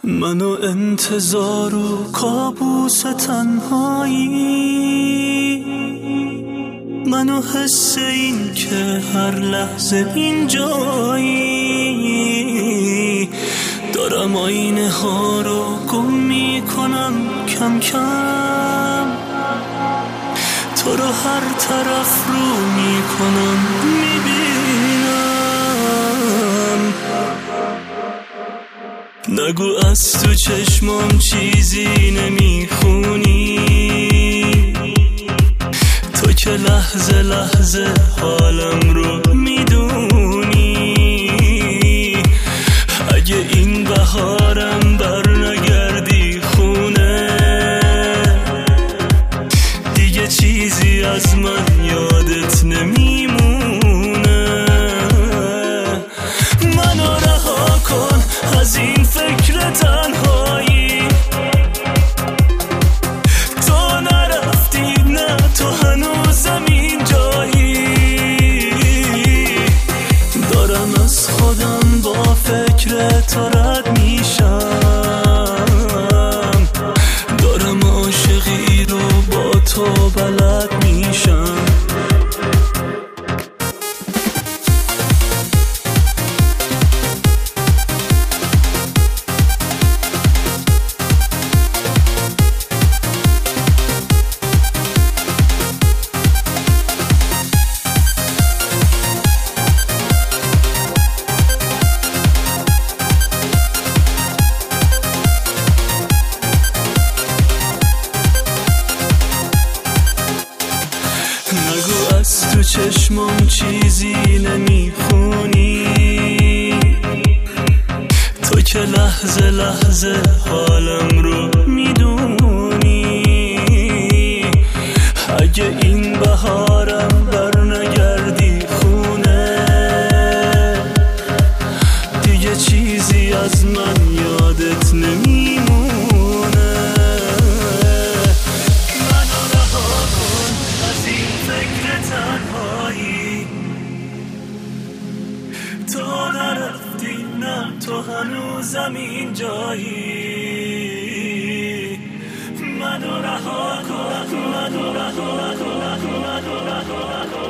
منو انتظار و کابوس تنهایی، منو حس این که هر لحظه اینجایی، دارم آینه ها رو گم میکنم کم کم، تو رو هر طرف رو میکنم میبینم. نگو از تو چشمام چیزی نمیخونی، تو که لحظه لحظه حالم رو میدونی. اگه این بهارم بر نگردی خونه، دیگه چیزی از من یادت نمیمونه. منو رها کن از این فکر تنهایی، تو نرفتی، نه تو هنوزم اینجایی. دارم از خودم با فکر تو رد میشم، دارم عاشقی رو با تو بلد میشم. نگو از تو چشمام چیزی نمیخونی، تو که لحظه لحظه حالم رو میدونی. اگه این بهارم بر نگردی خونه، دیگه چیزی از من یادت نمیمونه. تو نرفتی، نه تو هنوزم اینجایی. منو رها کن، منو رها کن.